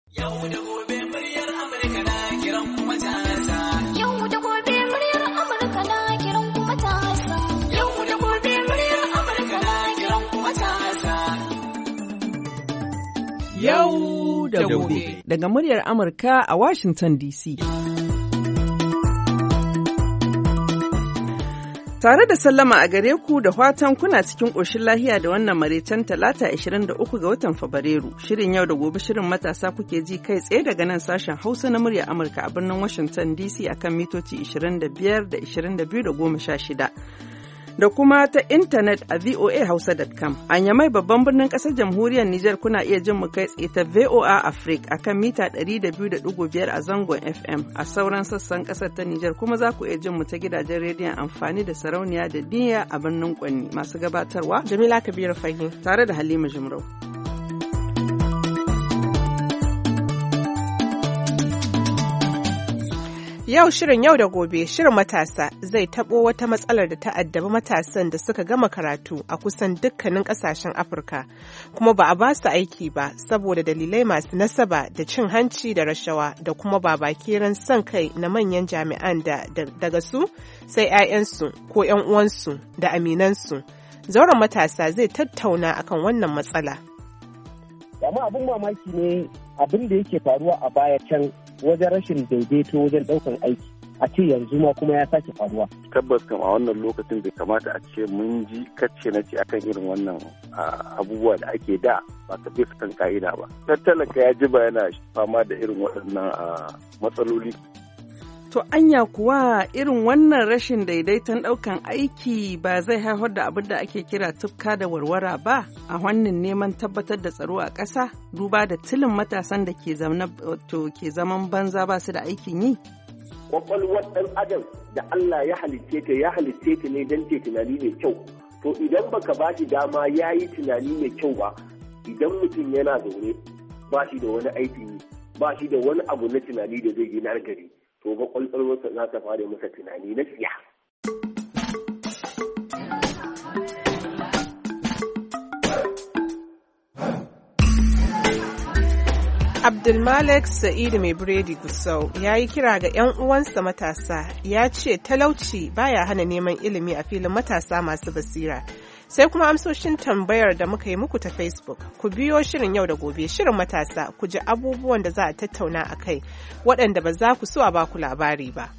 Yau da gobe muryar Amurka na kiran kuma matasa. Yau da gobe muryar Amurka na kiran kuma matasa. Yau da gobe muryar Amurka na kiran kuma matasa. Yau da gobe. Daga muryar Amurka a Washington DC. Tare da sallama a gare ku da fatan kuna cikin ƙoshin lahiya da wannan maraicen talata 23 ga watan Fabrairu. Shirin yau da gobe shirin matasa kuke ji kai tsaye daga nan sashen Hausa na murya Amurka a birnin Washington DC akan mitoci 25 da 22 da 16. Da kuma ta intanet a voahausa.com. A Yamai babban birnin ƙasar jamhuriyar Nijar kuna iya jin mu kai tsaye ta VOA Africa akan mita 102.5 a zangon FM. A sauran sassan ƙasar ta Nijar kuma za ku iya jin mu ta gidajen rediyon amfani da sarauniya da niyya a birnin Kwanni. Masu gabatarwa Jamila Kabiru Fage tare da Halima Jumrau. Yau shirin yau da gobe shirin matasa zai taɓo wata matsalar da ta addabi matasan da suka gama karatu a kusan dukkanin ƙasashen Afirka kuma ba a ba su aiki ba saboda dalilai masu nasaba da cin hanci da rashawa da kuma babakeran son kai na manyan jami'an da daga su sai 'ya'yansu ko 'yan uwansu da aminansu. Zauren matasa zai tattauna akan wannan matsala. Amma abin mamaki ne abin da yake faruwa a baya can wajen rashin daidaito wajen ɗaukar aiki a ce yanzu ma kuma ya sake faruwa. Tabbas kam a wannan lokacin bai kamata a ce mun ji kacce na ce akan irin wannan abubuwa da ake da ba ka bisa kan ka'ida ba. Tattalaka ya ji ba yana fama da irin waɗannan matsaloli. To anya kuwa irin wannan rashin daidaiton ɗaukan aiki ba zai haifar da abin da ake kira tufka da warwara ba a wannan neman tabbatar da tsaro a ƙasa duba da tilin matasan da ke zaman banza ba su da aikin yi? Kwakwalwar ɗan adam da Allah ya halicce ta ne don ce tunani mai kyau. To idan baka ba shi dama ya yi tunani mai kyau ba, idan mutum yana zaune ba shi da wani aikin yi, ba shi da wani abu na tunani da zai gina gari. To ba kwalkwalwarsa za ta fara masa tunani na tsiya. Abdulmalik Sa'idu mai biredi Gusau ya yi kira ga 'yan uwansa matasa ya ce talauci baya hana neman ilimi a filin matasa masu basira. Sai kuma amsoshin tambayar da muka yi muku ta Facebook. Ku biyo shirin yau da gobe shirin matasa ku ji abubuwan da za a tattauna a kai waɗanda ba za ku so a baku labari ba.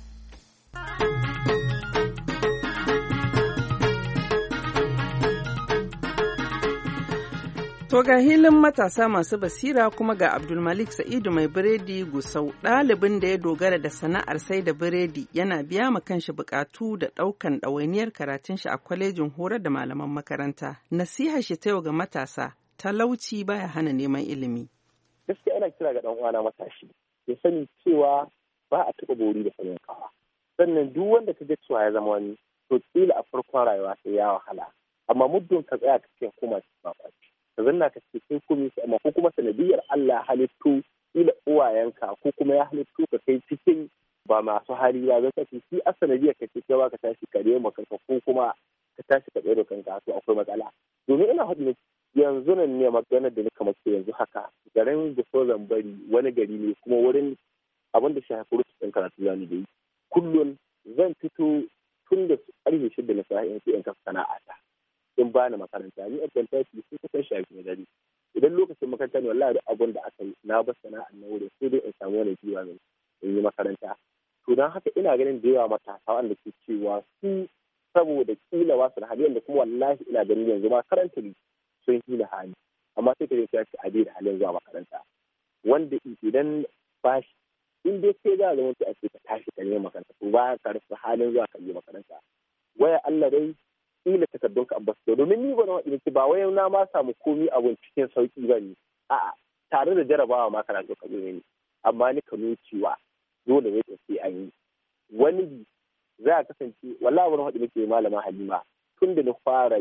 To ga hilin matasa masu basira kuma ga Abdulmalik Sa'idu mai biredi Gusau ɗalibin da ya dogara da sana'ar sai da biredi yana biya ma kanshi bukatu da ɗaukan ɗawainiyar karatun shi a kwalejin horar da malaman makaranta. Nasiha shi ta yau ga matasa talauci baya hana neman ilimi. Gaskiya ana kira ga ɗan uwana matashi ya sani cewa ba a taɓa bori da sanin kawa. Sannan duk wanda ka ga cewa ya zama wani to kila a farkon rayuwa sai ya wahala. Amma muddin ka tsaya ka ce kuma ba ka zanna ka ce kai komai sai amma ko kuma sanadiyar Allah halittu ila uwayenka ko kuma ya halittu ka kai cikin ba masu hali ba zan kace shi a sanadiyar ka ce kai ka tashi ka rema kanka ko kuma ka tashi ka tsaya kanka to akwai matsala domin ina haɗu yanzu nan ne maganar da nika mace yanzu haka garin Gusau Zambari wani gari ne kuma wurin abin da shafi rutun karatu zani da yi kullum zan fito tun da ƙarfe 6 na safe in kafa sana'ata in bani makaranta ni a kantaki sun kusan shafi na dare idan lokacin makaranta ne wallahi duk abin da aka yi na ba sana'ar na wurin sai dai in samu wani jiwa ne in yi makaranta to don haka ina ganin da yawa matasa wanda ke cewa su saboda kila wasu da hali da kuma wallahi ina ganin yanzu ma karanta ne sun yi da hali amma sai ka je ka ci abi da halin zuwa makaranta wanda idan ba shi in dai sai za a zama a ce ka tashi ka nema makaranta to ba ka rasa halin zuwa ka yi makaranta waya Allah dai kila takardun ka abbas domin ni bana wadda ce ba wai na ma samu komi abun cikin sauki ba ne a'a tare da jarabawa ma karatu ka zo ne amma ni ka cewa dole ne sai an yi wani za a kasance wallahi wani wadda nake malama Halima tun da na fara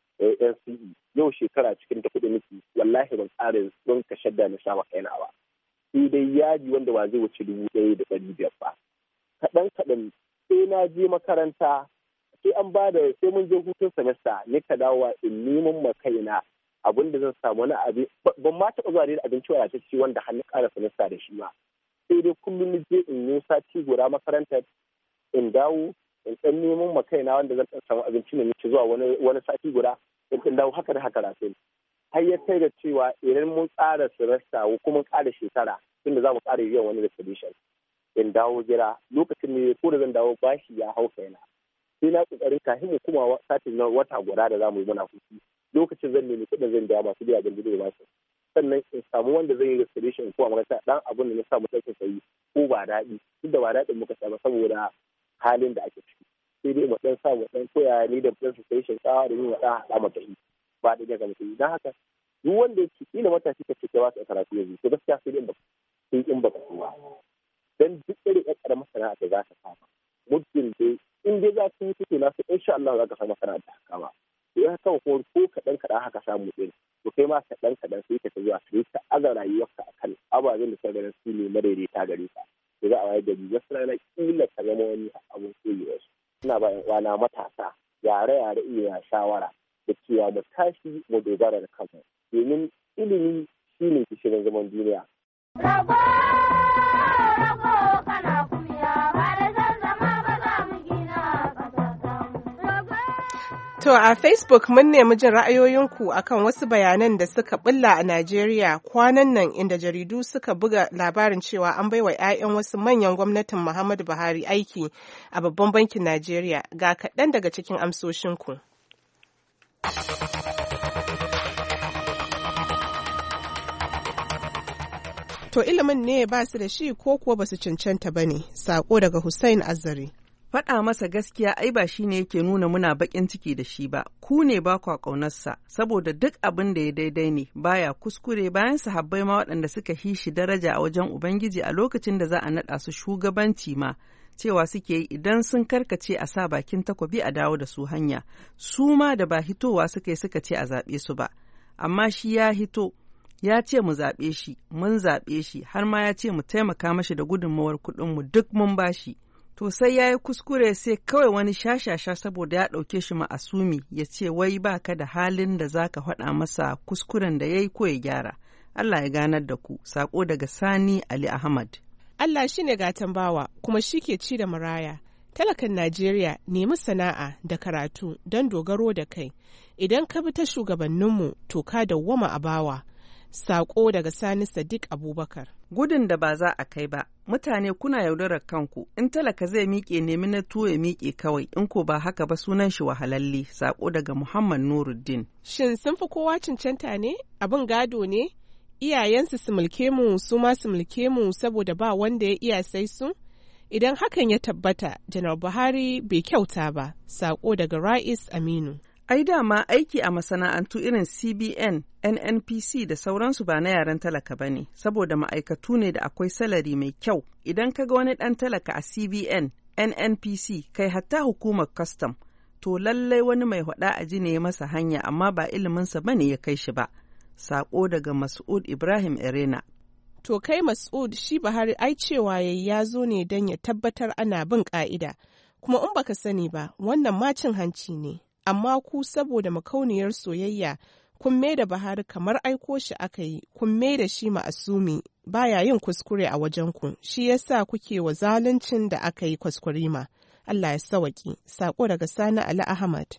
NCE yau shekara cikin ta kuɗi nake wallahi ban tsara don ka shadda na sha maka yana ba sai dai yaji wanda ba zai wuce 1,500 ba kaɗan sai na je makaranta sai an ba da sai mun je hutun semester ne ka dawo in neman ma kaina abin da zan samu wani abin ban ma taɓa zuwa da abinci wadatacce wanda hannun ƙara sanarsa da shi ba sai dai kullum ni je in yi sati guda makarantar in dawo in ɗan neman ma kaina wanda zan samu abinci ne ci zuwa wani sati guda in ɗan dawo haka da haka rafe har ya kai da cewa idan mun ƙara semester ko kuma ƙara shekara tunda za mu ƙara yin wani restoration in dawo gida lokacin ne ko da zan dawo bashi ya hau kaina sai na kokarin kafin mu kuma satin na wata guda da zamu yi muna hutu lokacin zan nemi kuɗin zan biya masu biya gandu da basu sannan in samu wanda zan yi restoration ko a makaranta dan abin da na samu ɗaukin sayi ko ba daɗi duk da ba daɗin muka samu saboda halin da ake ciki sai dai mu ɗan samu ɗan koya ni da ɗan su sai shinkawa da ni wa ɗan haɗa mata yi ba da daga mutum don haka duk wanda yake kila matashi ka ce ka ba su karatu yanzu to gaskiya sai in baka so ba dan duk irin ƴan ƙaramar sana'a da za ka samu muddin dai in dai za ka yi fito na su insha Allah za ka samu sana'a da haka ba to ya kawo ko kaɗan haka samu ɗin to kai ma kaɗan sai ka zuwa sai ka aza rayuwarka akan ababen da ka ganin su ne madaidaita gare ka to za a waye gari wasu rana kila ka zama wani abun koyi wasu ina ba ƴan uwana matasa yare iya shawara da cewa mu tashi mu dogara da kanmu domin ilimi shine gishirin zaman duniya. Rago kana kumiya ba da zan zama ba za mu gina To a Facebook mun nemi jin ra'ayoyinku akan wasu bayanan da suka bulla a Najeriya kwanan nan inda jaridu suka buga labarin cewa an baiwa 'ya'yan wasu manyan gwamnatin Muhammadu Buhari aiki a babban bankin Najeriya ga kaɗan daga cikin amsoshinku. To ilimin ne ba su da shi ko kuwa ba su cancanta ba ne, saƙo daga Hussein Azari. Faɗa masa gaskiya ai ba shi ne yake nuna muna baƙin ciki da shi ba, ku ne ba kwa ƙaunarsa, saboda duk abin da ya daidai ne, baya kuskure bayan sahabbai ma waɗanda suka hishi daraja a wajen Ubangiji a lokacin da za a naɗa su shugabanci ma, cewa suke yi idan sun karkace a sa bakin takobi a dawo da su hanya, su ma da ba hitowa suka yi suka ce a zaɓe su ba, amma shi ya hito. Ya ce mu zaɓe shi, mun zaɓe shi, har ma ya ce mu taimaka mashi da gudunmawar kuɗinmu duk mun bashi. To sai ya yi kuskure sai kawai wani shashasha saboda ya ɗauke shi ma'asumi ya ce wai ba ka da halin da za ka faɗa masa kuskuren da ya yi ko ya gyara. Allah ya ganar da ku, saƙo daga Sani Ali Ahmad. Allah shi ne gatan bawa kuma shi ke ci da maraya. Talakan Najeriya nemi sana'a da karatu don dogaro da kai. Idan ka bi ta shugabanninmu to ka dawwama a bawa. Saƙo daga Sani Sadiq Abubakar. Gudun da ba za a kai ba, mutane kuna yaudarar kanku, in talaka zai miƙe nemi na tuwo ya miƙe kawai, in ko ba haka ba sunan shi wahalalle, saƙo daga Muhammad Nuruddin. Shin sun fi kowa cancanta ne? Abin gado ne? Iyayensu su mulke mu, su ma su mulke mu saboda ba wanda ya iya sai su? Idan hakan ya tabbata, Janar Buhari bai kyauta ba, saƙo daga Ra'is Aminu. Ai dama aiki a masana'antu irin CBN, NNPC da sauransu ba na yaren talaka ba ne, saboda ma'aikatu ne da akwai salari mai kyau. Idan ka ga wani ɗan talaka a CBN, NNPC, kai hatta hukumar custom, to lallai wani mai haɗa a ji ne ya masa hanya amma ba iliminsa ba ne ya kai shi ba. Saƙo daga Mas'ud Ibrahim Erena. To kai Mas'ud shi Buhari ai cewa ya zo ne don ya tabbatar ana bin ƙa'ida, kuma in baka sani ba wannan ma cin hanci ne. Amma ku saboda makauniyar soyayya kun mai da Buhari kamar aiko shi aka yi, kun mai da shi ma'asumi baya yin kuskure a wajenku, shi yasa kuke wa zaluncin da aka yi kwaskwarima. Allah ya sawaki, saƙo daga Sani Ali Ahmad.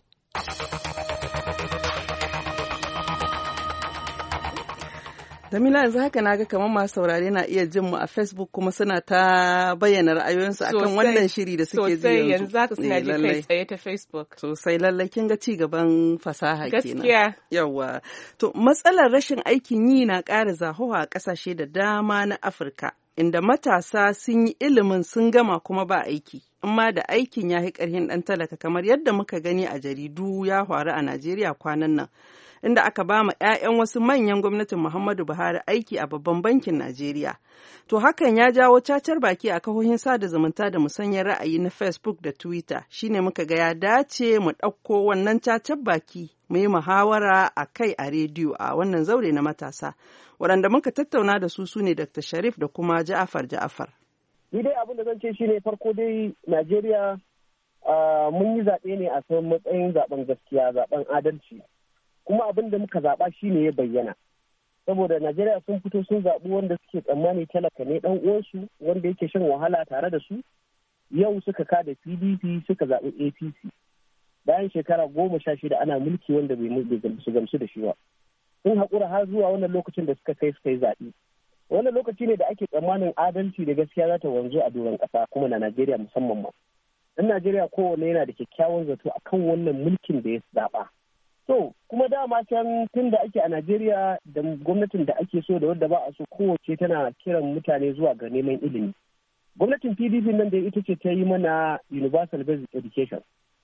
Jamila yanzu haka na ga kamar masu saurare na iya jin mu a Facebook kuma suna ta bayyana ra'ayoyinsu akan wannan shiri da suke ji yanzu. Sosai yanzu haka suna ji kai tsaye ta Facebook. Sosai lallai kin ga ci gaban fasaha kenan. Gaskiya. Yawa. To matsalar rashin aikin yi na ƙara zahowa a ƙasashe da dama na Afirka inda matasa sun yi ilimin sun gama kuma ba aiki. Amma da aikin ya yi ƙarhin ɗan talaka kamar yadda muka gani a jaridu ya faru a Najeriya kwanan nan. Inda aka ba ma 'ya'yan wasu manyan gwamnatin Muhammadu Buhari aiki a babban bankin Najeriya. To hakan ya jawo cacar baki a kahohin sada zumunta da musanyar ra'ayi na Facebook da Twitter. Shine muka ga ya dace mu ɗauko wannan cacar baki mu yi muhawara a kai a rediyo a wannan zaure na matasa. Waɗanda muka tattauna da su ne Dr. Sharif da kuma Ja'afar. Ni dai abin da zan ce shine farko dai Najeriya mun yi zaɓe ne a kan matsayin zaɓen gaskiya, zaɓen adalci. kuma abin da muka zaɓa shine ya bayyana. Saboda Najeriya sun fito sun zaɓi wanda suke tsammani talaka ne ɗan uwansu wanda yake shan wahala tare da su, yau suka kada PDP suka zaɓi APC. Bayan shekara 16 ana mulki wanda bai su gamsu da shi ba. Sun haƙura har zuwa wannan lokacin da suka yi zaɓe. Wannan lokaci ne da ake tsammanin adalci da gaskiya za ta wanzu a doron ƙasa kuma na Najeriya musamman ma. Ɗan Najeriya kowane yana da kyakkyawan zato akan wannan mulkin da ya zaɓa. To kuma dama can tun da ake a Najeriya da gwamnatin da ake so da wadda ba a so kowace tana kiran mutane zuwa ga neman ilimi. Gwamnatin PDP nan da ita ce ta yi mana Universal Basic Education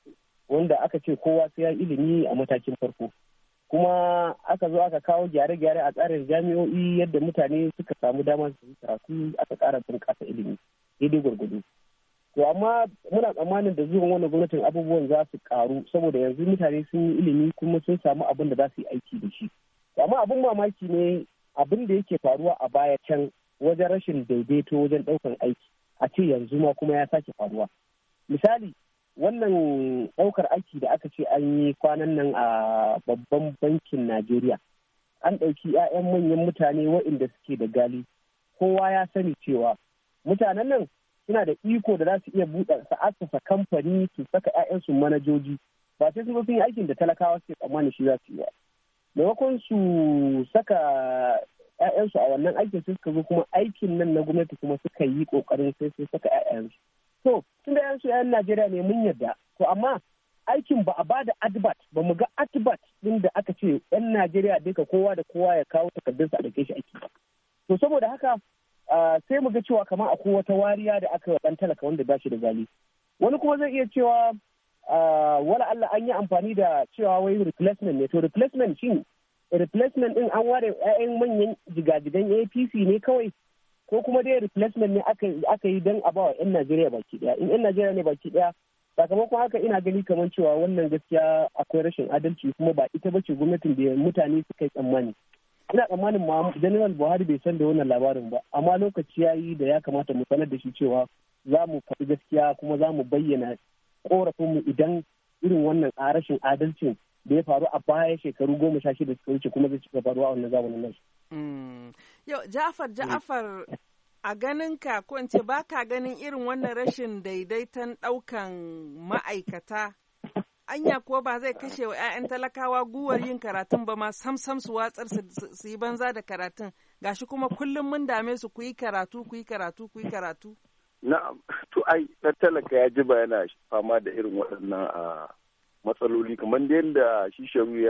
wanda aka ce kowa sai ya ilimi a matakin farko. Kuma aka zo aka kawo gyare-gyare a tsarin jami'o'i yadda mutane suka samu damar su yi karatu aka ƙara bunƙasa ilimi daidai gwargwado. To amma muna tsammanin da zuwan wannan gwamnatin abubuwan za su karu saboda yanzu mutane sun yi ilimi kuma sun samu abin da za su yi aiki da shi. Amma abin mamaki ne abin da yake faruwa a baya can wajen rashin daidaito wajen ɗaukan aiki a ce yanzu ma kuma ya sake faruwa. Misali wannan ɗaukar aiki da aka ce an yi kwanan nan a babban bankin Najeriya an ɗauki 'ya'yan manyan mutane waɗanda suke da gali. Kowa ya sani cewa mutanen nan suna da iko da za su iya buɗe su assasa kamfani su saka 'ya'yansu manajoji ba sai sun yi aikin da talakawa suke tsammani shi za su yi ba. Maimakon su saka 'ya'yansu a wannan aikin sai suka zo kuma aikin nan na gwamnati kuma suka yi ƙoƙarin sai sun saka 'ya'yansu. To tun da 'yan Najeriya ne mun yarda to amma aikin ba a ba da adbat ba mu ga adbat ɗin da aka ce 'yan Najeriya duka kowa da kowa ya kawo takardunsa a dake shi aiki. To saboda haka sai mu ga cewa kamar akwai wata wariya da aka ɗan talaka wanda ba shi da gali. Wani kuma zai iya cewa wala Allah an yi amfani da cewa wai replacement ne. To replacement shi replacement ɗin an ware 'ya'yan manyan jigajigan APC ne kawai ko kuma dai replacement ne aka yi don a bawa 'yan Najeriya baki ɗaya. In 'yan Najeriya ne baki ɗaya sakamakon haka ina gani kamar cewa wannan gaskiya akwai rashin adalci kuma ba ita bace gwamnatin da mutane suka yi tsammani. Ina tsammanin ma General Buhari bai san da wannan labarin ba amma lokaci ya yi da ya kamata mu sanar da shi cewa za mu faɗi gaskiya kuma za mu bayyana ƙorafinmu idan irin wannan rashin adalcin da ya faru a baya shekaru 16 suka wuce kuma zai cika faruwa a wannan zamanin nan. Yau Ja'far a ganin ka ko in ce ba ka ganin irin wannan rashin daidaiton ɗaukan ma'aikata anya ko ba zai kashe wa 'ya'yan talakawa guwar yin karatun ba ma sam su watsar su yi banza da karatun gashi kuma kullum mun dame su ku yi karatu. Na'am to ai dan talaka ya ji ba yana fama da irin waɗannan matsaloli kamar yadda shi Sharu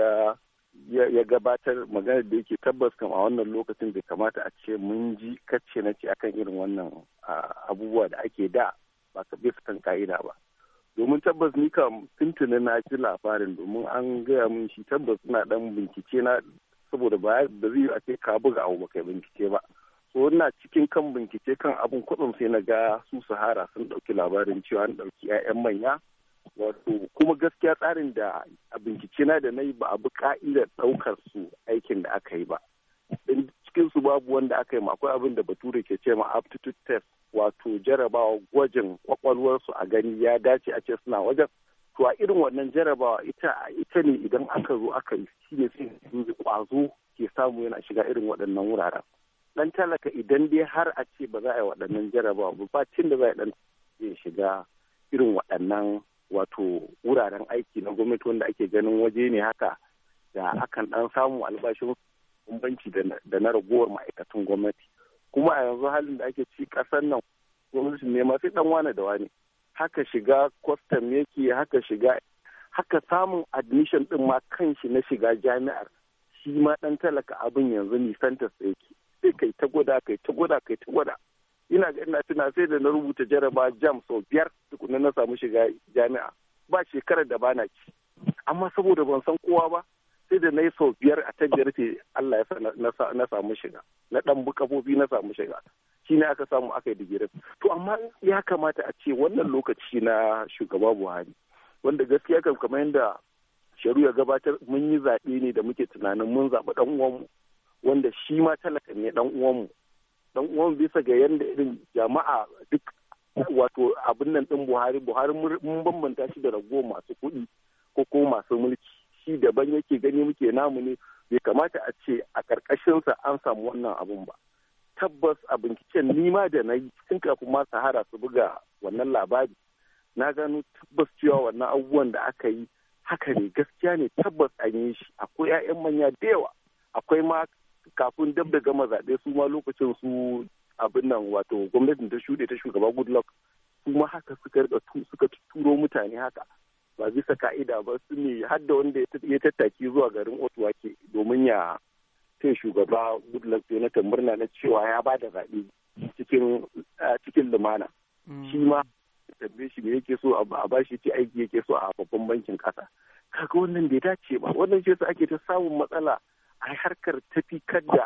ya gabatar maganar da yake tabbas kam a wannan lokacin bai kamata a ce mun ji kacce na ce akan irin wannan abubuwa da ake da ba ka bisa kan ka'ida ba. Domin tabbas ni kam tuntuni na ji labarin domin an gaya min shi tabbas ina dan bincike na saboda ba zai yi a ce ka buga abu baka bincike ba. So ina cikin kan bincike kan abun kuɗin sai na ga su Sahara sun ɗauki labarin cewa an ɗauki 'ya'yan manya. Wato kuma gaskiya tsarin da a bincike na da na yi ba a bi ka'idar ɗaukar su aikin da aka yi ba. In cikin su babu wanda aka yi akwai abin da Bature ke ce ma aptitude test wato jarabawa gwajin kwakwalwarsu a gani ya dace a ce suna wajen. To a irin wannan jarabawa ita ne idan aka zo aka yi shi ne sai kwazo ke samu yana shiga irin waɗannan wuraren. Dan talaka idan dai har a ce ba za a yi waɗannan jarabawa ba cin da za a dan shiga irin waɗannan wato wuraren aiki na gwamnati wanda ake ganin waje ne haka da akan dan samu albashin bambanci da na ragowar ma'aikatan gwamnati. Kuma a yanzu halin da ake ci ƙasar nan gwamnati ne ma sai dan wane da wane. Haka shiga kwastam yake haka samun admission din ma kanshi na shiga jami'ar shi ma dan talaka abin yanzu nisantar sa yake. Sai kai ta gwada. Ina tuna sai da na rubuta jaraba jam sau 5 tukuna na samu shiga jami'a ba shekarar da bana ci amma saboda ban san kowa ba sai da na yi sau 5 a ta 5 ce Allah ya sa na samu shiga na dan bukafofi na samu shiga shi ne aka samu aka yi digirin. To amma ya kamata a ce wannan lokaci na shugaba Buhari wanda gaskiya kan kamar yadda Sharu ya gabatar mun yi zaɓe ne da muke tunanin mun zaɓi ɗan uwanmu wanda shi ma talaka ne ɗan uwanmu. Dan uwan bisa ga yadda irin jama'a duk wato abin nan din Buhari mun bambanta shi da rago masu kuɗi ko kuma masu mulki shi daban yake gani muke namu ne, bai kamata a ce a ƙarƙashinsa an samu wannan abun ba. Tabbas a binciken nima da na yi tun kafin ma Sahara su buga wannan labari, na gano tabbas cewa wannan abubuwan da aka yi haka ne, gaskiya ne, tabbas an yi shi. Akwai 'ya'yan manya da yawa, akwai ma kafin dab da gama zaɓe su ma lokacin su abin nan wato gwamnatin ta shuɗe ta shugaba Goodluck, su ma haka suka turo mutane haka ba bisa ka'ida ba, su ne har da wanda ya tattaki zuwa garin Otuwake domin ya sai shugaba Goodluck Jonathan murna na cewa ya ba da zaɓe cikin lumana. Shi ma tambaye shi me yake so a bashi ce aiki yake so a babban bankin ƙasa. Kaga wannan bai dace ba, wannan ce ake ta samun matsala a harkar tafikar da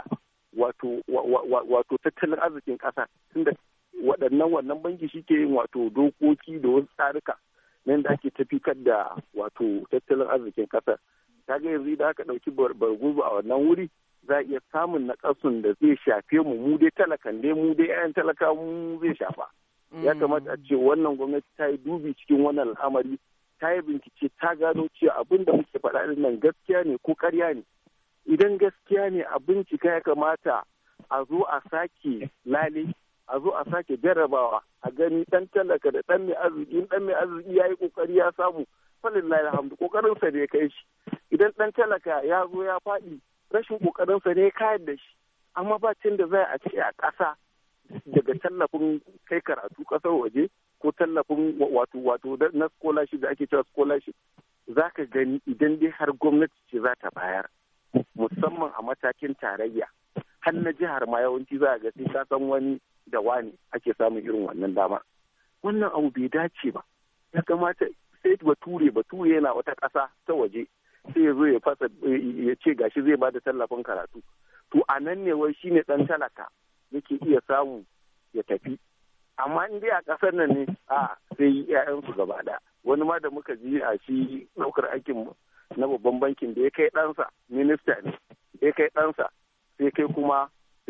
wato tattalin arzikin ƙasa, tunda wannan banki shi ke yin wato dokoki da wasu tsarika nan da ake tafikar da wato tattalin arzikin ƙasa. Kaga yanzu da aka ɗauki barguzu a wannan wuri za a iya samun naƙasun da zai shafe mu dai talakan dai mu dai 'ya'yan talaka mu zai shafa. Ya kamata a ce wannan gwamnati ta yi dubi cikin wannan al'amari, ta yi bincike, ta gano cewa abin da muke faɗa din nan gaskiya ne ko ƙarya ne. Idan gaskiya ne a bincika, ya kamata a zo a sake lale, a zo a sake jarrabawa, a gani ɗan talaka da ɗan mai arziki ya yi ƙoƙari ya samu, falillahi alhamdu, ƙoƙarinsa ne ya kai shi. Idan ɗan talaka ya zo ya faɗi, rashin ƙoƙarinsa ne ya kayar da shi. Amma ba cin da zai a ce a ƙasa daga tallafin kai karatu ƙasar waje ko tallafin wato na scholarship da ake cewa scholarship, za ka gani idan dai har gwamnati ce za ta bayar, musamman a matakin tarayya har na jihar ma yawanci za a ga sai ka san wani da wani ake samun irin wannan dama. Wannan abu bai dace ba. Ya kamata sai bature yana wata ƙasa ta waje sai ya zo ya ce gashi zai ba da tallafin karatu, to a nan ne wai shine ɗan talaka yake iya samu ya tafi. Amma in dai a ƙasar nan ne sai 'ya'yansu gaba ɗaya. Wani ma da muka ji a shi ɗaukar aikin na babban bankin da ya kai ɗansa minista ne, da ya kai ɗansa sai kai kuma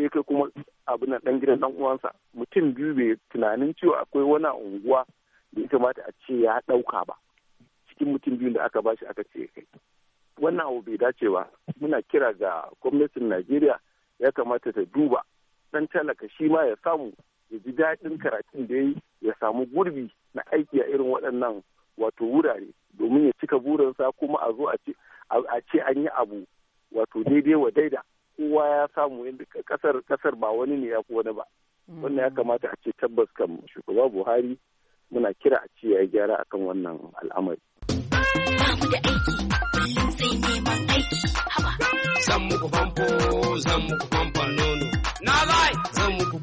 abin nan ɗan gidan ɗan uwansa, mutum biyu bai tunanin cewa akwai wani unguwa da ya kamata a ce ya ɗauka ba cikin mutum biyun da aka bashi aka ce kai. Wannan abu bai dace ba. Muna kira ga gwamnatin Najeriya, ya kamata ta duba ɗan talaka shi ma ya samu ya ji daɗin karatun da ya yi, ya samu gurbi na aiki a irin waɗannan wato wurare domin ya cika burinsa, kuma a zo a ce an yi abu wato daidai wa daida, kowa ya samu yadda kasar ba wani ne ya fi wani ba. Wannan ya kamata a ce tabbas kan shugaba Buhari muna kira a ce ya yi gyara akan wannan al'amari. Bamu da aiki, kullum sai neman aiki, haba. Zan muku famfon nono. Na lai! Zan muku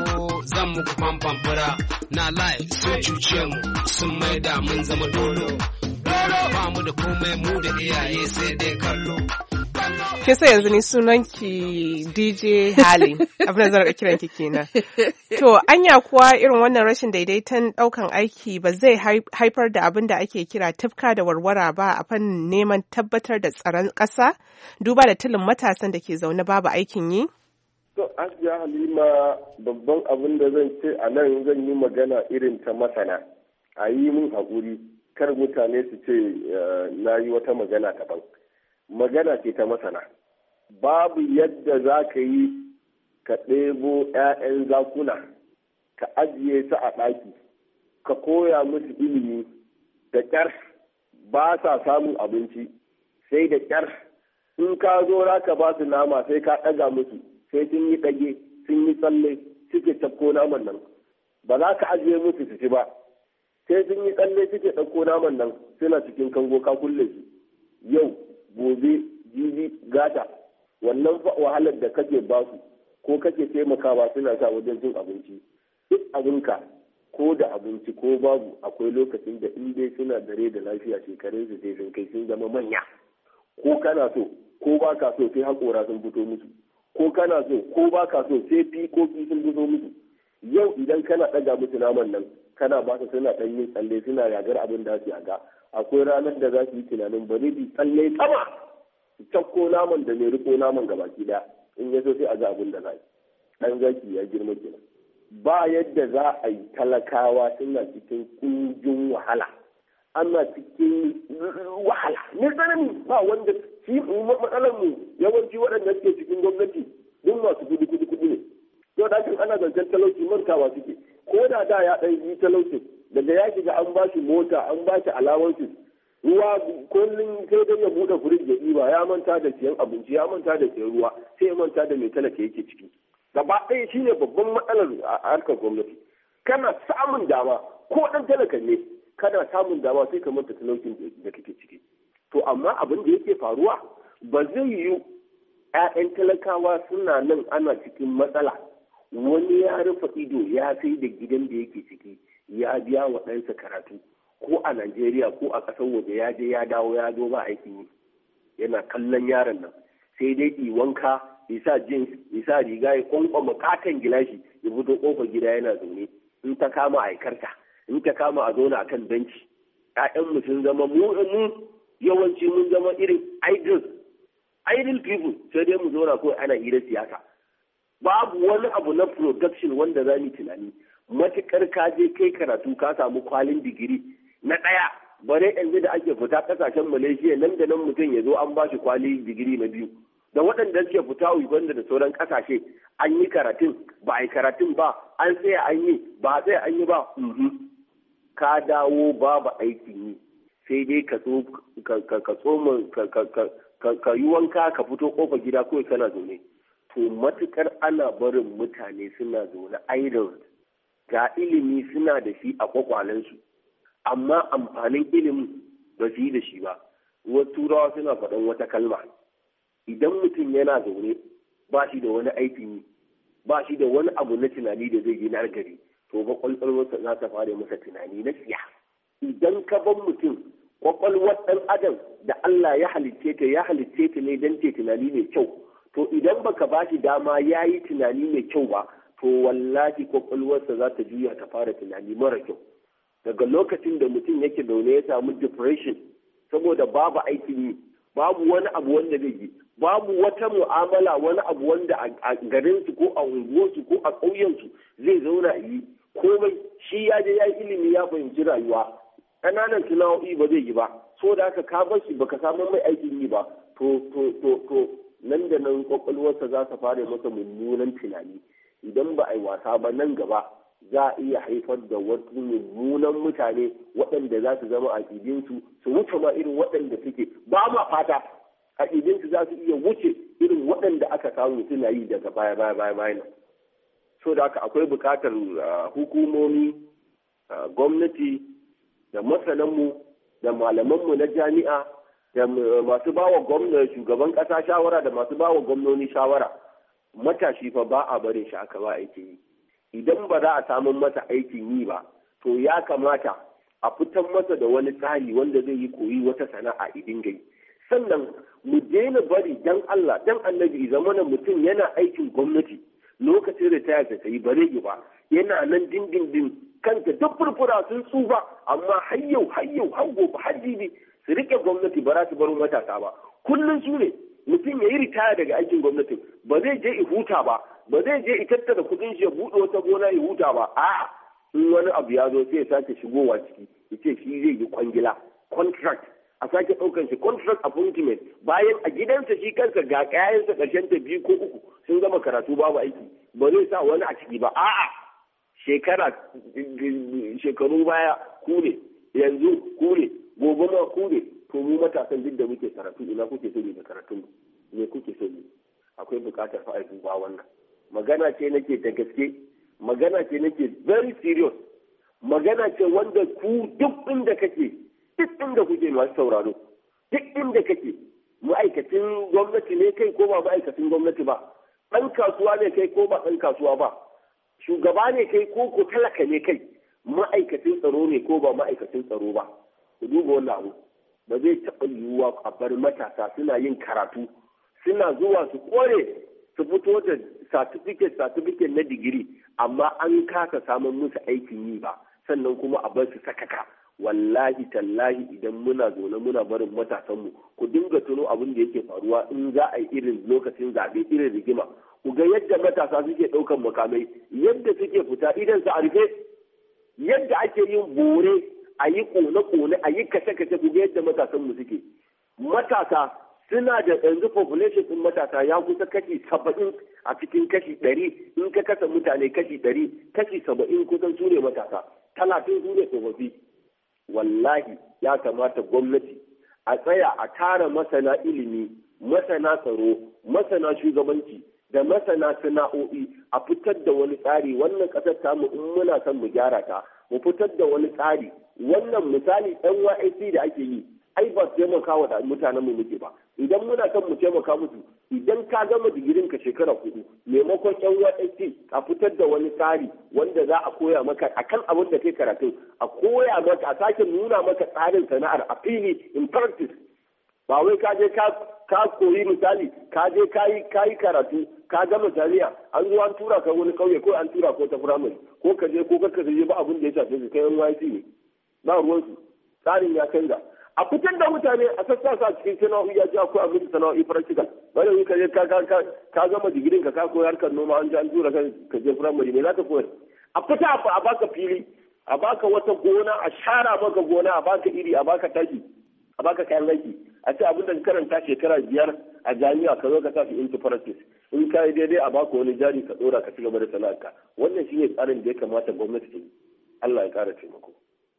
famfon fura. Na lai, sun cuce mu, sun maida mun zama dolo. Ba mu da komai, mu da iyaye sai dai kallo. Kisa yanzu ni sunanki DJ Hali, abin da zan rika kiranki kenan. To, anya kuwa irin wannan rashin daidaiton ɗaukan aiki ba zai haifar da abin da ake kira tufka da warwara ba a fannin neman tabbatar da tsaron ƙasa, duba da tilin matasan da ke zaune babu aikin yi? To, Asiya Halima, babban abin da zan ce a nan zan yi magana irin ta masana. A yi min haƙuri, kar mutane su ce na yi wata magana daban. Magana ce ta masana. Babu yadda za ka yi ka ɗebo 'ya'yan zakuna, ka ajiye su a ɗaki, ka koya musu ilimi da ƙyar ba sa samun abinci, sai da ƙyar in ka zo za ka ba su nama sai ka ɗaga musu, sai sun yi ɗage, sun yi tsalle, suke tafko naman nan. Ba za ka ajiye musu su ci ba, sai sun yi tsalle suke ɗauko naman nan suna cikin kango ka kulle su. Yau gobe jibi gata wannan wahalar da kake ba su ko kake taimakawa suna sa wajen cin abinci, duk abinka ko da abinci ko babu akwai lokacin da in dai suna dare da lafiya shekarun su sai sun kai sun zama manya, ko kana so ko ba ka so sai haƙora sun fito musu, ko kana so ko ba ka so sai fikoki sun fito musu. Yau idan kana ɗaga musu naman nan kana ba su suna ɗan yin tsalle suna yagar abin da su yaga, akwai ranar da za su yi tunanin bari bi tsalle sama su cakko naman da mai riko naman gabaki daya, in ya so sai a ga abin da za yi. Ɗan zaki ya girma kenan. Ba yadda za a yi talakawa suna cikin ƙungin wahala ana cikin wahala ne tsanani ba wanda shi matsalar mu yawanci waɗanda suke cikin gwamnati duk masu kuɗi ne to da ana zancen talauci mantawa suke ko da ya ɗan yi talauci daga ya shiga an ba shi mota an ba shi alawansu ruwa kullum sai dai ya buɗe firij ya ɗiba ya manta da siyan abinci ya manta da siyan ruwa sai ya manta da mai talaka yake ciki gaba ɗaya shine babban matsalar a harkar gwamnati kana samun dama ko ɗan talaka ne kana samun dama sai ka manta talaucin da kake ciki to amma abin da yake faruwa ba zai yiwu 'ya'yan talakawa suna nan ana cikin matsala wani ya rufe ido ya sai da gidan da yake ciki ya biya wa ɗansa karatu ko a Najeriya ko a ƙasar waje ya je ya dawo ya zo ba aikin yi yana kallon yaron nan sai dai wanka ya sa jeans ya sa riga ya kwankwama katon gilashi ya fito kofar gida yana zaune in ta kama aikarta in ta kama a zauna akan benci ƴaƴanmu sun zama mu yawanci mun zama irin idle people sai dai mu zauna ko ana hira siyasa babu wani abu na production wanda za mu tunani matuƙar ka je kai karatu ka samu kwalin digiri na ɗaya bare yanzu da ake fita ƙasashen Malaysia nan da nan mutum ya zo an ba shi kwali digiri na biyu da waɗanda suke fita Uganda da sauran ƙasashe an yi karatun ba a yi karatun ba an tsaya an yi ba a tsaya an yi ba ka dawo babu aikin yi sai dai ka yi wanka ka fito ƙofar gida kawai kana zaune to matukar ana barin mutane suna zaune idle ga ilimi suna da shi a kwakwalensu amma amfanin ilimin ba su yi da shi ba wasu turawa suna faɗan wata kalma idan mutum yana zaune ba shi da wani aikin yi ba shi da wani abu na tunani da zai yi na gari to ba kwakwalwarsa za ta fara masa tunani na siya idan ka ban mutum kwakwalwar ɗan adam da Allah ya halicce ta ne don ce tunani mai kyau to idan baka ba shi dama ya yi tunani mai kyau ba to wallahi kwakwalwarsa za ta juya ta fara tunani mara kyau daga lokacin da mutum yake zaune ya samu depression saboda babu aikin yi babu wani abu wanda zai yi babu wata mu'amala wani abu wanda a garinsu ko a unguwarsu ko a ƙauyensu zai zauna yi komai shi ya je ya yi ilimi ya fahimci rayuwa ƙananan sana'o'i ba zai yi ba so da haka ka bar shi baka samu mai aikin yi ba to nan da nan kwakwalwarsa za ta fara masa mummunan tunani idan ba a yi wasa ba nan gaba za a iya haifar da wasu mummunan mutane waɗanda za su zama aƙidinsu su wuce ma irin waɗanda suke ba ma fata aƙidinsu za su iya wuce irin waɗanda aka samu suna yi daga baya so da haka akwai buƙatar hukumomi gwamnati da masananmu da malamanmu na jami'a da masu bawa shugaban ƙasa shawara da masu bawa gwamnoni shawara matashi fa ba a barin shi aka ba aikin yi idan ba za a samun masa aikin yi ba to ya kamata a fitar masa da wani tsari wanda zai yi koyi wata sana'a idin gai sannan mu daina bari dan Allah dan annabi zamanin mutum yana aikin gwamnati lokacin ritaya ta yi bare ba yana nan dindindin kanta duk furfura sun tsufa amma har yau har gobe har jibi su rike gwamnati ba za su bar matasa ba kullum su ne mutum ya yi ritaya daga aikin gwamnati ba zai je i huta ba zai je i tattara kudin shi ya buɗe wata gona ya huta ba a'a in wani abu ya zo sai ya sake shigowa ciki ya ce shi zai yi kwangila contract a sake ɗaukar shi contract appointment bayan a gidansa shi kansa ga kayansa ƙarshen ta 2 ko 3 sun gama karatu babu aiki ba zai sa wani a ciki ba a'a shekaru baya ku ne yanzu ku ne gobe ma ku ne to mu matasan duk da muke karatu ina kuke so ne da karatun me kuke so ne akwai bukatar fa a duba wannan magana ce nake da gaske magana ce nake very serious magana ce wanda ku duk inda kuke masu sauraro duk inda kake ma'aikacin gwamnati ne kai ko ba ma'aikacin gwamnati ba ɗan kasuwa ne kai ko ba ɗan kasuwa ba shugaba ne kai ko ko talaka ne kai ma'aikacin tsaro ne ko ba ma'aikacin tsaro ba ku duba wannan abu ba zai taɓa yiwuwa a bar matasa suna yin karatu suna zuwa su kore su fito da certificate na digiri amma an kasa samun musu aikin yi ba sannan kuma a bar su sakaka wallahi tallahi idan muna zaune muna barin matasanmu ku dinga tuno abin da yake faruwa in za a yi irin lokacin zaɓe irin rigima ku ga yadda matasa suke ɗaukan makamai yadda suke fita idan su a rufe yadda ake yin bore a yi kone-kone a yi kashe-kashe ku ga yadda matasan mu suke. Matasa suna da yanzu population ɗin matasa ya kusa kashi 70 a cikin kashi 100 in ka kasa mutane kashi 100 kashi 70 kusan su ne matasa 30 su ne tsofaffi. Wallahi ya kamata gwamnati a tsaya a tara masana ilimi, masana tsaro, masana shugabanci da masana sana'o'i a fitar da wani tsari. Wannan ƙasar tamu in muna son mu gyara ta mu fitar da wani tsari. Wannan misali NYSC da ake yi ai ba su taimaka wa mutanen mu muke ba. Idan muna son mu taimaka musu, idan ka gama digirin ka shekara 4 maimakon NYSC a fitar da wani tsari wanda za a koya maka akan abin da kai karatu, a koya maka a sake nuna maka tsarin sana'ar a fili in practice. Ba wai ka je ka koyi misali ka je ka yi karatu ka gama jami'a an zo an tura ka wani kauye ko an tura ko ta firamare ko ka je ko ka je ba abin da ya shafe su kai NYSC ne ba ruwansu. Tsarin ya canza. A fitar da mutane a sassa sa cikin sana'o'i ya ji akwai abin da sana'o'i practical. Bane yi ka je ka gama digirin ka koyi harkar noma an ji an tura ka je firamare me za ka koyar? A fita a baka fili, a baka wata gona, a shara maka gona, a baka iri, a baka taki, a baka kayan aiki. A ce abin da ka karanta shekara 5 a jami'a ka zo ka tafi into practice. In ka yi daidai a baka wani jari ka dora ka ci gaba da sana'arka. Wannan shine tsarin da ya kamata gwamnati ta yi. Allah ya kara taimako.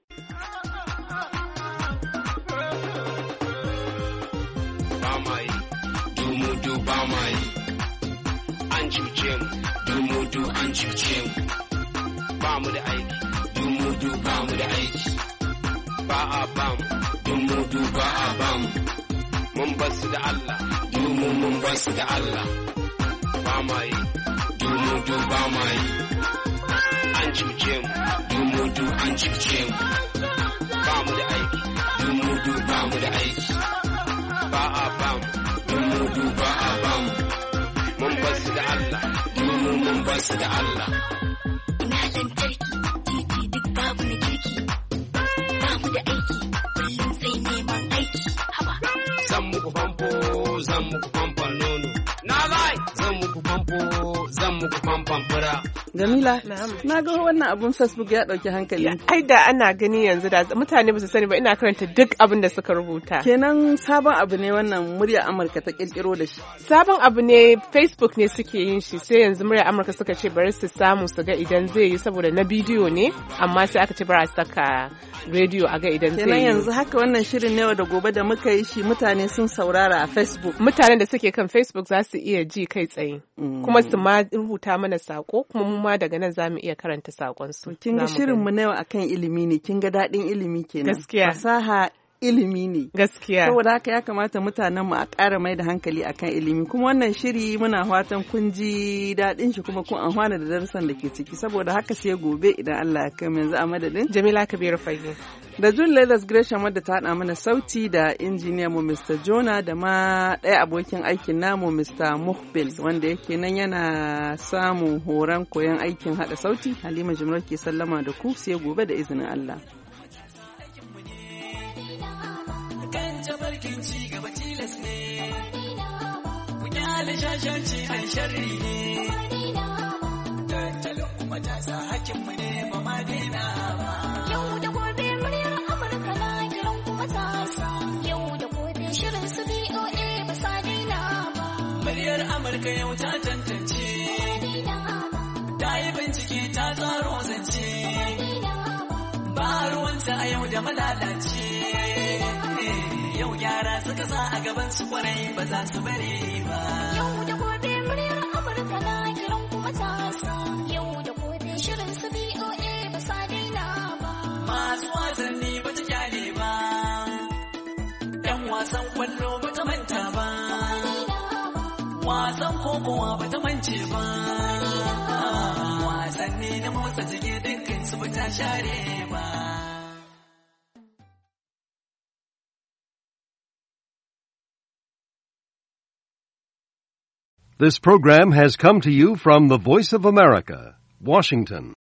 Dumudu ba ma yi, an cuce mu, dumudu an cuce mu, ba mu da aiki, dumudu ba mu da aiki, ba a ba mu, dumudu ba a ba mu, mun basu da Allah, mun basu da Allah, ba ma yi, dumudu ba ma yi, an cuce mu, dumudu an cuce mu, ba mu da aiki, dumudu ba mu da aiki, ba a ba mu. Dumudu ba a bamu, mun basu da Allah, mun basu da Allah. Ina lantarki, titi duk babu na kirki, bamu da aiki, kullum sai neman aiki, haba. Zan muku famfon nono, na lai. Zan muku famfon fura. Jamila, na ga wannan abun Facebook ya ɗauki hankali. Ai da ana gani yanzu da mutane ba su sani ba ina karanta duk abin da suka rubuta. Kenan sabon abu ne wannan murya Amurka ta kirkiro da shi. Sabon abu ne Facebook ne suke yin shi sai yanzu murya Amurka suka ce bari su samu su ga idan zai yi saboda na bidiyo ne amma sai aka ce bari a saka rediyo a ga idan zai yi. Kenan yanzu haka wannan shirin ne da gobe da muka yi shi mutane sun saurara a Facebook. Mutanen da suke kan Facebook za su iya ji kai tsaye. Kuma su ma rubuta mana sako kuma mu ma daga nan za mu iya karanta sakonsu. Kin ga shirinmu na yau akan ilimi ne, kin ga daɗin ilimi kenan. Gaskiya. Fasaha ilimi ne. Gaskiya. Saboda haka ya kamata mutanen mu a ƙara mai da hankali akan ilimi. Kuma wannan shiri muna fatan kun ji daɗin shi kuma kun amfana da darussan da ke ciki. Saboda haka sai gobe idan Allah ya kai yanzu a madadin Jamila Kabiru Fage. Da June Leathers Gresham wadda ta haɗa mana sauti da injiniya mu Mr. Jonah da ma ɗaya abokin aikin namu Mr. Muhbil wanda yake nan yana samun horon koyon aikin haɗa sauti. Halima Jimrar ke sallama da ku sai gobe da izinin Allah. Tabarkin ci gaba tilas ne, ku kyale shashanci an sharri ne, tattalin kuma ta sa hakinmu ne ba ma daina ba. Yau da gobe muryar Amurka na kiran kuma ta sa, yau da gobe shirin su BOA ba sa daina ba. Muryar Amurka yau ta tantance, ta yi bincike ta tsaro zance, ba ruwanta a yau da malalace. Yau yara suka sa a gaban su kwarai ba za su bare ba. Yau da gobe muryar Amurka na kiran kuma ta sa, yau da gobe shirin su BOA ba sa daina ba. Masu wasanni ba ta kyale ba, yan wasan kwallo ba ta manta ba, wasan kokowa ba ta mance ba, wasanni na motsa jiki dukkan su ba ta share ba. This program has come to you from the Voice of America, Washington.